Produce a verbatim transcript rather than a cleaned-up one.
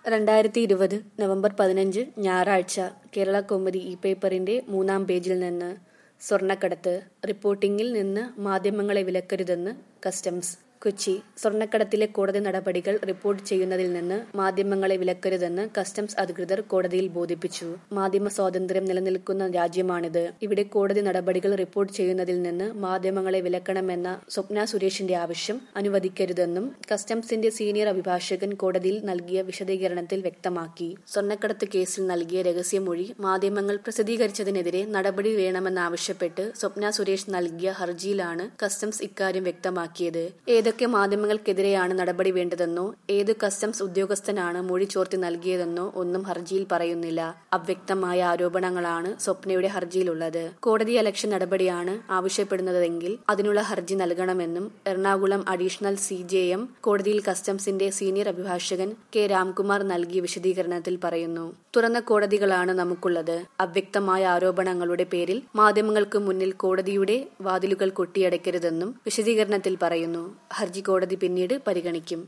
രണ്ടായിരത്തി ഇരുപത് നവംബർ പതിനഞ്ച് ഞായറാഴ്ച കേരള കൗമുദി ഇ പേപ്പറിന്റെ മൂന്നാം പേജിൽ നിന്ന് സ്വർണ്ണക്കടത്ത് റിപ്പോർട്ടിംഗിൽ നിന്ന് മാധ്യമങ്ങളെ വിലക്കരുതെന്ന് കസ്റ്റംസ്. കൊച്ചി. സ്വർണ്ണക്കടത്തിലെ കോടതി നടപടികൾ റിപ്പോർട്ട് ചെയ്യുന്നതിൽ നിന്ന് മാധ്യമങ്ങളെ വിലക്കരുതെന്ന് കസ്റ്റംസ് അധികൃതർ കോടതിയിൽ ബോധിപ്പിച്ചു. മാധ്യമ സ്വാതന്ത്ര്യം നിലനിൽക്കുന്ന രാജ്യമാണിത്. ഇവിടെ കോടതി നടപടികൾ റിപ്പോർട്ട് ചെയ്യുന്നതിൽ നിന്ന് മാധ്യമങ്ങളെ വിലക്കണമെന്ന സ്വപ്ന സുരേഷിന്റെ ആവശ്യം അനുവദിക്കരുതെന്നും കസ്റ്റംസിന്റെ സീനിയർ അഭിഭാഷകൻ കോടതിയിൽ നൽകിയ വിശദീകരണത്തിൽ വ്യക്തമാക്കി. സ്വർണ്ണക്കടത്ത് കേസിൽ നൽകിയ രഹസ്യമൊഴി മാധ്യമങ്ങൾ പ്രസിദ്ധീകരിച്ചതിനെതിരെ നടപടി വേണമെന്നാവശ്യപ്പെട്ട് സ്വപ്ന സുരേഷ് നൽകിയ ഹർജിയിലാണ് കസ്റ്റംസ് ഇക്കാര്യം വ്യക്തമാക്കിയത്. ഏതൊക്കെ മാധ്യമങ്ങൾക്കെതിരെയാണ് നടപടി വേണ്ടതെന്നോ ഏത് കസ്റ്റംസ് ഉദ്യോഗസ്ഥനാണ് മൊഴി ചോർത്തി നൽകിയതെന്നോ ഒന്നും ഹർജിയിൽ പറയുന്നില്ല. അവ്യക്തമായ ആരോപണങ്ങളാണ് സ്വപ്നയുടെ ഹർജിയിലുള്ളത്. കോടതിയലക്ഷ്യ നടപടിയാണ് ആവശ്യപ്പെടുന്നതെങ്കിൽ അതിനുള്ള ഹർജി നൽകണമെന്നും Ernakulam additional C J M കോടതിയിൽ കസ്റ്റംസിന്റെ സീനിയർ അഭിഭാഷകൻ കെ രാംകുമാർ നൽകിയ വിശദീകരണത്തിൽ പറയുന്നു. തുറന്ന കോടതികളാണ് നമുക്കുള്ളത്. അവ്യക്തമായ ആരോപണങ്ങളുടെ പേരിൽ മാധ്യമങ്ങൾക്ക് മുന്നിൽ കോടതിയുടെ വാതിലുകൾ കൊട്ടിയടയ്ക്കരുതെന്നും വിശദീകരണത്തിൽ പറയുന്നു. ഹർജി കോടതി പിന്നീട് പരിഗണിക്കും.